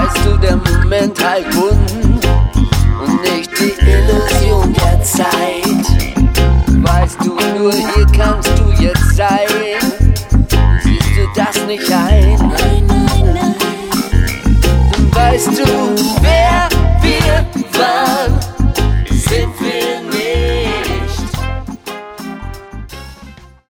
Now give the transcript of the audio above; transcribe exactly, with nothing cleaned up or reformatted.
weißt du, der Moment halt bunt und nicht die Illusion der Zeit. Weißt du, nur hier kannst du jetzt sein. Siehst du das nicht ein? Nein, nein, nein. Weißt du,